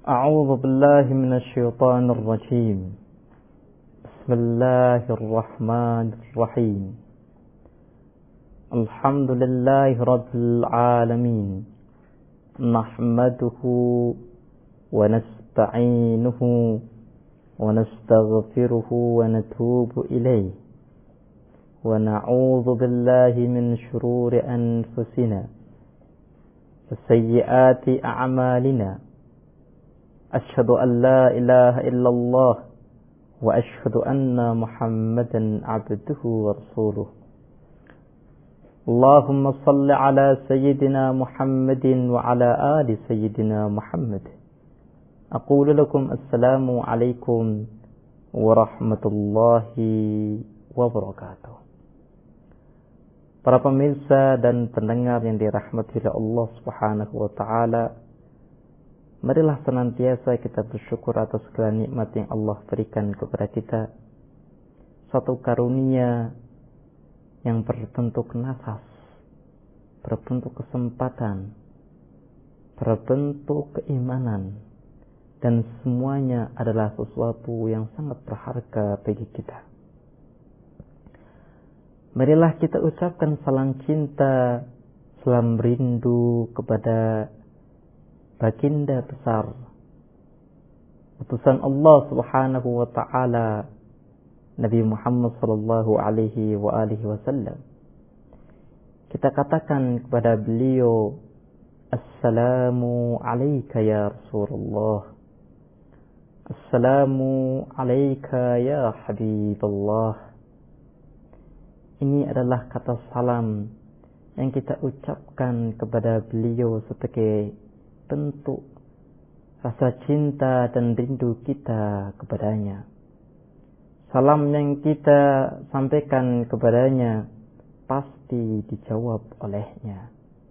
أعوذ بالله من الشيطان الرجيم. بسم الله الرحمن الرحيم. الحمد لله رب العالمين. نحمده ونستعينه ونستغفره ونتوب إليه ونعوذ بالله من شرور أنفسنا وسيئات أعمالنا. أشهد أن لا إله إلا الله وأشهد أن محمدا عبده ورسوله. اللهم صل على سيدنا محمد وعلى آل سيدنا محمد. أقول لكم السلام عليكم ورحمة الله وبركاته. Para pemirsa dan pendengar yang dirahmati oleh Allah Subhanahu wa taala, marilah senantiasa kita bersyukur atas segala nikmat yang Allah berikan kepada kita. Suatu karunia yang berbentuk nafas, berbentuk kesempatan, berbentuk keimanan, dan semuanya adalah sesuatu yang sangat berharga bagi kita. Marilah kita ucapkan salam cinta, salam rindu kepada baginda besar, utusan Allah Subhanahu wa taala, Nabi Muhammad sallallahu alaihi wa alihi wasallam. Kita katakan kepada beliau, Assalamu alayka ya Rasulullah. Assalamu alayka ya Habibullah. Ini adalah kata salam yang kita ucapkan kepada beliau sebagai bentuk rasa cinta dan rindu kita kepadanya. Salam yang kita sampaikan kepadanya pasti dijawab olehnya.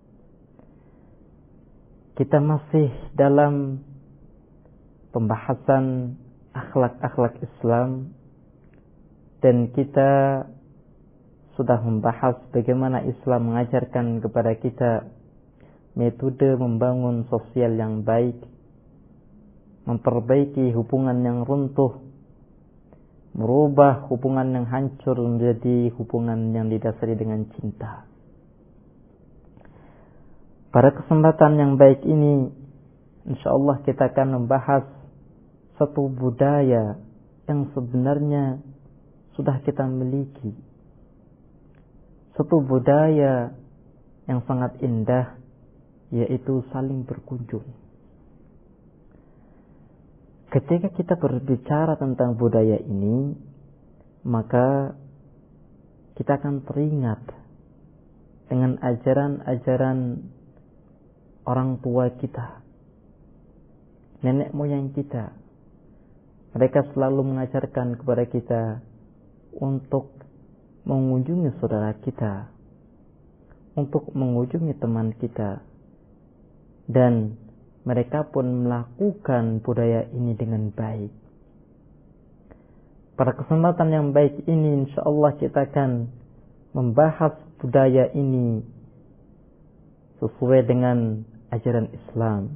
Kita masih dalam pembahasan akhlak-akhlak Islam, dan kita sudah membahas bagaimana Islam mengajarkan kepada kita metode membangun sosial yang baik, memperbaiki hubungan yang runtuh, merubah hubungan yang hancur menjadi hubungan yang didasari dengan cinta. Pada kesempatan yang baik ini, insyaallah kita akan membahas satu budaya yang sebenarnya sudah kita miliki. Satu budaya yang sangat indah, yaitu saling berkunjung. Ketika kita berbicara tentang budaya ini, maka kita akan teringat dengan ajaran-ajaran orang tua kita, nenek moyang kita. Mereka selalu mengajarkan kepada kita untuk mengunjungi saudara kita, untuk mengunjungi teman kita, dan mereka pun melakukan budaya ini dengan baik. Pada kesempatan yang baik ini, insyaallah kita akan membahas budaya ini sesuai dengan ajaran Islam.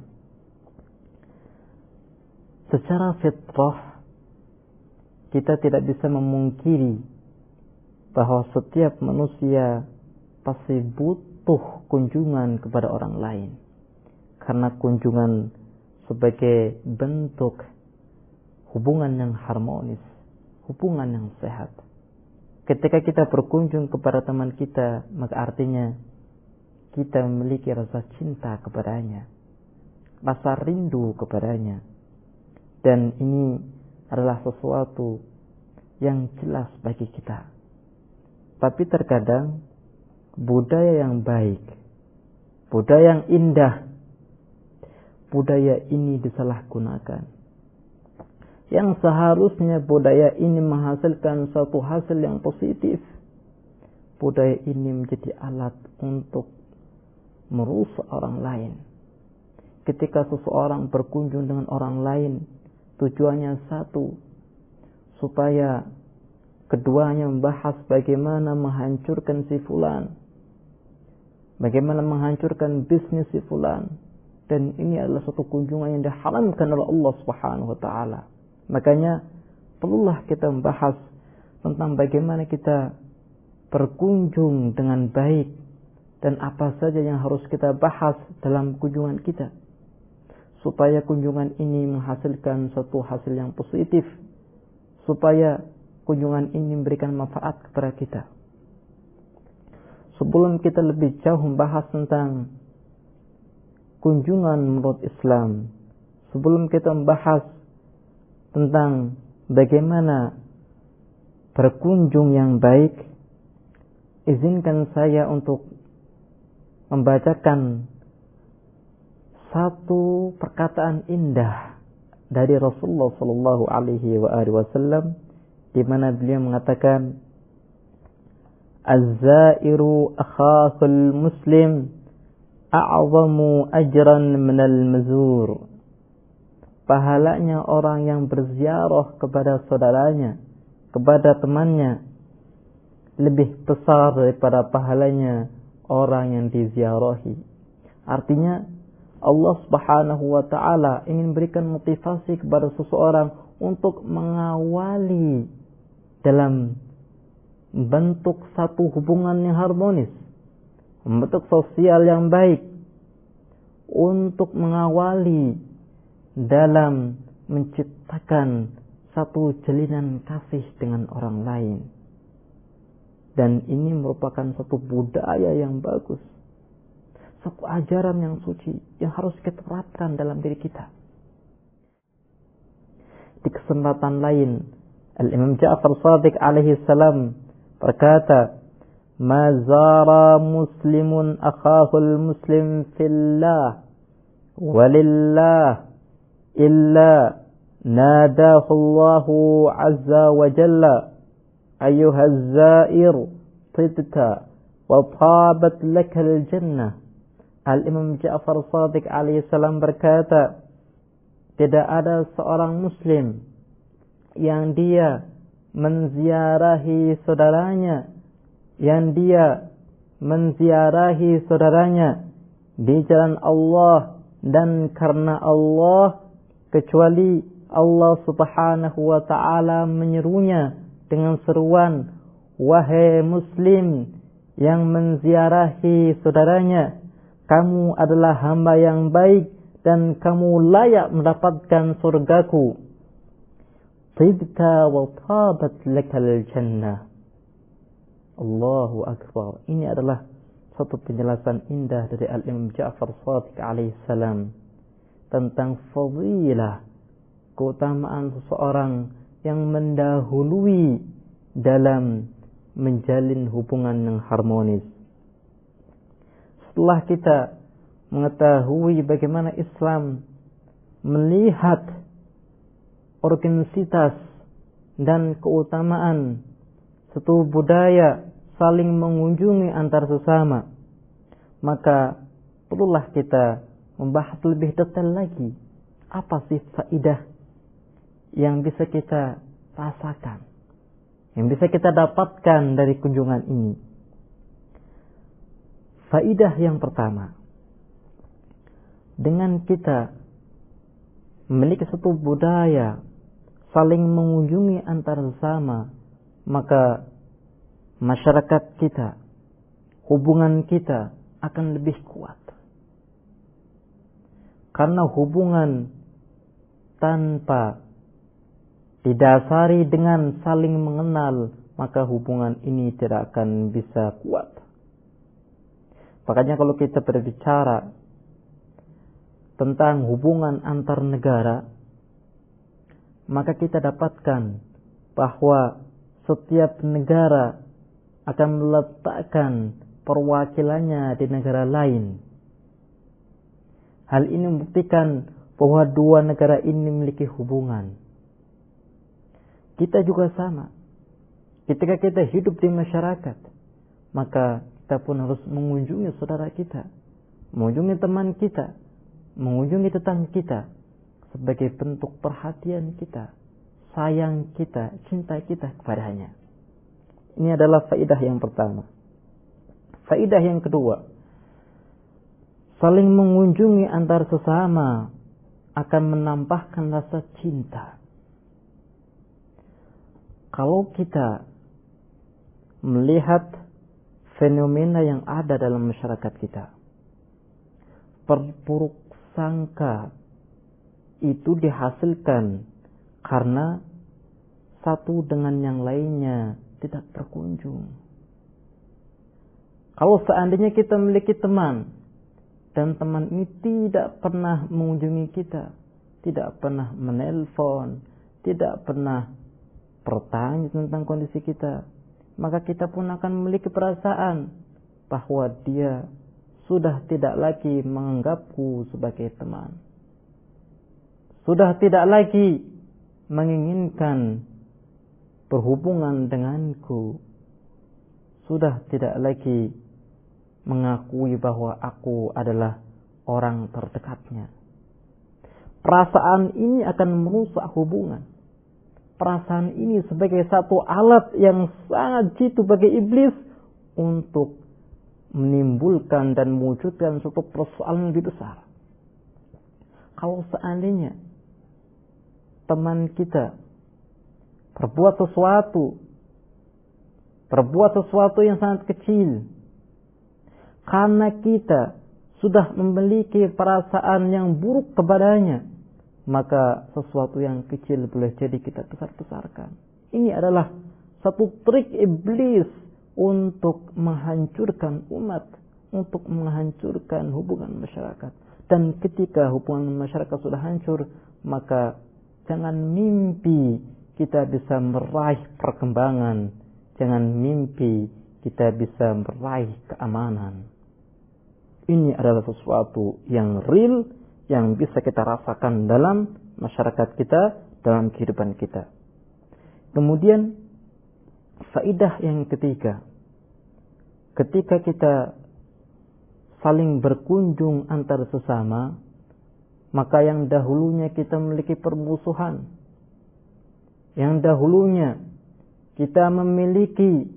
Secara fitrah, kita tidak bisa memungkiri bahwa setiap manusia pasti butuh kunjungan kepada orang lain. Karena kunjungan sebagai bentuk hubungan yang harmonis, hubungan yang sehat. Ketika kita berkunjung kepada teman kita, maka artinya kita memiliki rasa cinta kepadanya, rasa rindu kepadanya. Dan ini adalah sesuatu yang jelas bagi kita. Tapi terkadang budaya yang baik, budaya yang indah, budaya ini disalahgunakan. Yang seharusnya budaya ini menghasilkan suatu hasil yang positif, budaya ini menjadi alat untuk merusak orang lain. Ketika seseorang berkunjung dengan orang lain, tujuannya satu, supaya keduanya membahas bagaimana menghancurkan si fulan, bagaimana menghancurkan bisnis si fulan, dan ini adalah suatu kunjungan yang diharamkan oleh Allah Subhanahu wa taala. Makanya perlulah kita membahas tentang bagaimana kita berkunjung dengan baik dan apa saja yang harus kita bahas dalam kunjungan kita supaya kunjungan ini menghasilkan suatu hasil yang positif, supaya kunjungan ini memberikan manfaat kepada kita. Sebelum kita lebih jauh membahas tentang kunjungan menurut Islam, sebelum kita membahas tentang bagaimana berkunjung yang baik, izinkan saya untuk membacakan satu perkataan indah dari Rasulullah sallallahu alaihi wasallam, di mana beliau mengatakan, "Az-zairu akhahul muslim a'zamu ajran minal mazur." Pahalanya orang yang berziarah kepada saudaranya, kepada temannya, lebih besar daripada pahalanya orang yang diziarahi. Artinya Allah Subhanahu wa taala ingin berikan motivasi kepada seseorang untuk mengawali dalam bentuk satu hubungan yang harmonis, membentuk sosial yang baik, untuk mengawali dalam menciptakan satu jalinan kasih dengan orang lain. Dan ini merupakan satu budaya yang bagus, satu ajaran yang suci yang harus kita terapkan dalam diri kita. Di kesempatan lain, Al-Imam Ja'far Shadiq alaihi salam berkata, "Ma zara muslimun akhahul muslim fillah walillah illa nadahu Allahu azza wa jalla ayyuhaz zair tibta wa tabat lakal jannah." Al-Imam Ja'far Shadiq alaihi salam berkata, tidak ada seorang muslim yang dia menziarahi saudaranya, di jalan Allah dan karena Allah, kecuali Allah Subhanahu wa taala menyerunya dengan seruan, "Wahai muslim yang menziarahi saudaranya, kamu adalah hamba yang baik dan kamu layak mendapatkan surgaku. Tibta wa tabat lakal jannah." Allahu Akbar. Ini adalah satu penjelasan indah dari Al-Imam Ja'far Shadiq alaihi salam tentang fadilah, keutamaan seseorang yang mendahului dalam menjalin hubungan yang harmonis. Setelah kita mengetahui bagaimana Islam melihat organisitas dan keutamaan satu budaya saling mengunjungi antar sesama, maka perlulah kita membahas lebih detail lagi apa sih faidah yang bisa kita rasakan, yang bisa kita dapatkan dari kunjungan ini. Faidah yang pertama, dengan kita memiliki satu budaya saling mengunjungi antar sesama, maka masyarakat kita, hubungan kita akan lebih kuat. Karena hubungan tanpa didasari dengan saling mengenal, maka hubungan ini tidak akan bisa kuat. Makanya kalau kita berbicara tentang hubungan antar negara, maka kita dapatkan bahwa setiap negara akan meletakkan perwakilannya di negara lain. Hal ini membuktikan bahwa dua negara ini memiliki hubungan. Kita juga sama. Ketika kita hidup di masyarakat, maka kita pun harus mengunjungi saudara kita, mengunjungi teman kita, mengunjungi tetangga kita, sebagai bentuk perhatian kita, sayang kita, cinta kita kepadanya. Ini adalah faidah yang pertama. Faidah yang kedua, saling mengunjungi antar sesama akan menambahkan rasa cinta. Kalau kita melihat fenomena yang ada dalam masyarakat kita, perburuk sangka itu dihasilkan karena satu dengan yang lainnya tidak berkunjung. Kalau seandainya kita memiliki teman dan teman ini tidak pernah mengunjungi kita, tidak pernah menelpon, tidak pernah bertanya tentang kondisi kita, maka kita pun akan memiliki perasaan bahwa dia sudah tidak lagi menganggapku sebagai teman, sudah tidak lagi menginginkan berhubungan denganku, sudah tidak lagi mengakui bahwa aku adalah orang terdekatnya. Perasaan ini akan merusak hubungan. Perasaan ini sebagai satu alat yang sangat jitu bagi iblis untuk menimbulkan dan mewujudkan suatu persoalan lebih besar. Kalau seandainya teman kita berbuat sesuatu yang sangat kecil, karena kita sudah memiliki perasaan yang buruk kepadanya, maka sesuatu yang kecil boleh jadi kita besar-besarkan. Ini adalah satu trik iblis untuk menghancurkan umat, untuk menghancurkan hubungan masyarakat. Dan ketika hubungan masyarakat sudah hancur, maka jangan mimpi kita bisa meraih perkembangan, jangan mimpi kita bisa meraih keamanan. Ini adalah sesuatu yang real, yang bisa kita rasakan dalam masyarakat kita, dalam kehidupan kita. Kemudian faedah yang ketiga, ketika kita saling berkunjung antar sesama, maka yang dahulunya kita memiliki permusuhan, yang dahulunya kita memiliki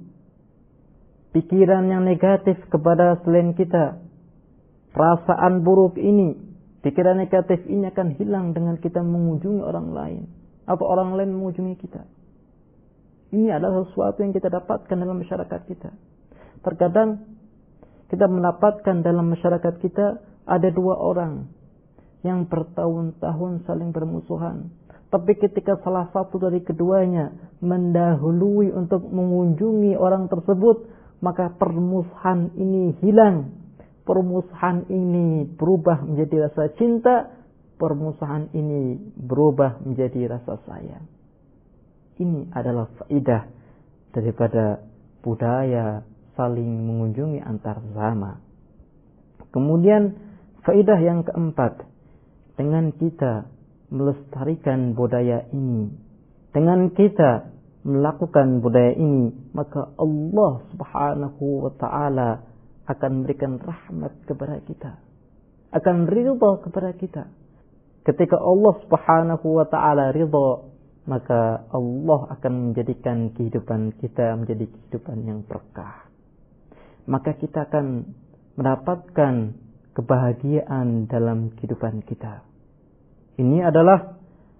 pikiran yang negatif kepada selain kita, perasaan buruk ini, pikiran negatif ini akan hilang dengan kita mengunjungi orang lain atau orang lain mengunjungi kita. Ini adalah sesuatu yang kita dapatkan dalam masyarakat kita. Terkadang kita mendapatkan dalam masyarakat kita ada dua orang yang bertahun-tahun saling bermusuhan, tapi ketika salah satu dari keduanya mendahului untuk mengunjungi orang tersebut, maka permusuhan ini hilang. Permusuhan ini berubah menjadi rasa cinta, permusuhan ini berubah menjadi rasa sayang. Ini adalah faedah daripada budaya saling mengunjungi antar sesama. Kemudian faedah yang keempat, dengan kita melestarikan budaya ini, dengan kita melakukan budaya ini, maka Allah Subhanahu wa ta'ala akan memberikan rahmat kepada kita, akan ridha kepada kita. Ketika Allah Subhanahu wa ta'ala ridha, maka Allah akan menjadikan kehidupan kita menjadi kehidupan yang berkah. Maka kita akan mendapatkan kebahagiaan dalam kehidupan kita. Ini adalah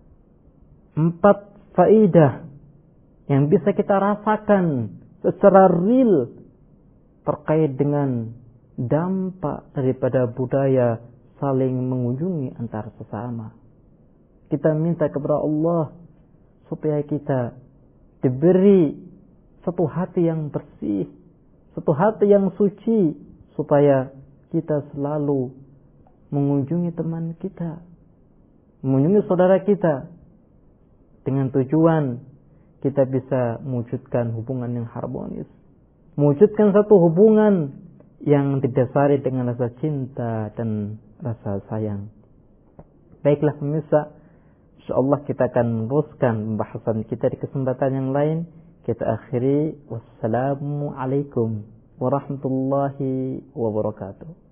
4 faedah yang bisa kita rasakan secara real terkait dengan dampak daripada budaya saling mengunjungi antar sesama. Kita minta kepada Allah supaya kita diberi satu hati yang bersih, satu hati yang suci, supaya kita selalu mengunjungi teman kita, mengunjungi saudara kita, dengan tujuan kita bisa mewujudkan hubungan yang harmonis, mewujudkan satu hubungan yang didasari dengan rasa cinta dan rasa sayang. Baiklah pemirsa, insyaallah kita akan meneruskan pembahasan kita di kesempatan yang lain. Kita akhiri, wassalamualaikum warahmatullahi wabarakatuh.